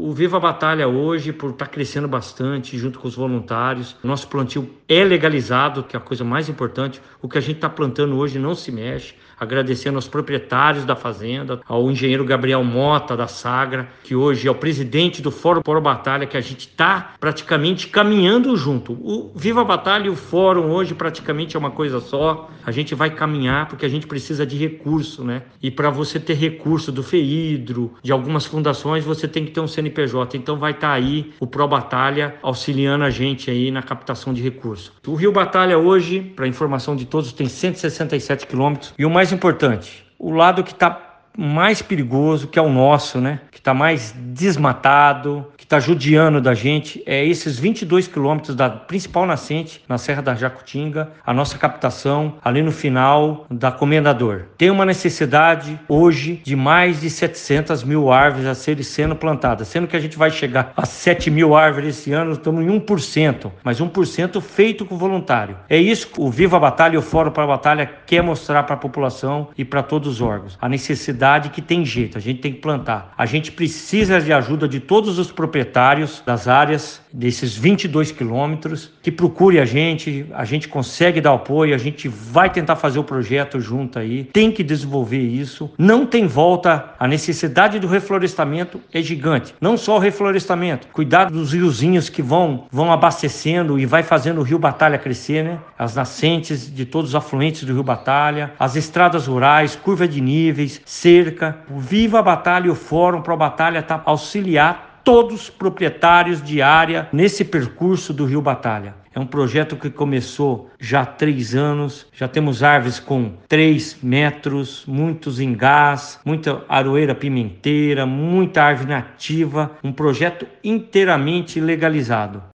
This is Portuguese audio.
O Viva a Batalha hoje, por estar crescendo bastante junto com os voluntários, o nosso plantio é legalizado, que é a coisa mais importante. O que a gente está plantando hoje não se mexe. Agradecendo aos proprietários da fazenda, ao engenheiro Gabriel Mota da Sagra, que hoje é o presidente do Fórum Pro Batalha, que a gente está praticamente caminhando junto. O Viva a Batalha e o Fórum hoje praticamente é uma coisa só. A gente vai caminhar porque a gente precisa de recurso, né? E para você ter recurso do FEIDRO, de algumas fundações, você tem que ter um CNPJ. Então vai estar aí o Pro Batalha auxiliando a gente aí na captação de recursos. O Rio Batalha hoje, para informação de todos, tem 167 quilômetros. E o mais importante, o lado que está mais perigoso, que é o nosso, né? Que está mais desmatado, que está judiando da gente, é esses 22 quilômetros da principal nascente, na Serra da Jacutinga, a nossa captação ali no final da Comendador. Tem uma necessidade hoje de mais de 700 mil árvores a serem sendo plantadas, sendo que a gente vai chegar a 7 mil árvores esse ano, estamos em 1%, mas 1% feito com voluntário. É isso que o Viva a Batalha e o Fórum para a Batalha quer mostrar para a população e para todos os órgãos. A necessidade que tem jeito, a gente tem que plantar. A gente precisa de ajuda de todos os proprietários das áreas, desses 22 quilômetros, que procure a gente consegue dar apoio, a gente vai tentar fazer o projeto junto aí, tem que desenvolver isso, não tem volta, a necessidade do reflorestamento é gigante, não só o reflorestamento, cuidar dos riozinhos que vão abastecendo e vai fazendo o Rio Batalha crescer, né? As nascentes de todos os afluentes do Rio Batalha, as estradas rurais, curva de níveis, cerca. O Viva a Batalha e o Fórum Pro Batalha tá auxiliar todos os proprietários de área nesse percurso do Rio Batalha. É um projeto que começou já há 3 anos, já temos árvores com 3 metros, muitos engás, muita aroeira pimenteira, muita árvore nativa, um projeto inteiramente legalizado.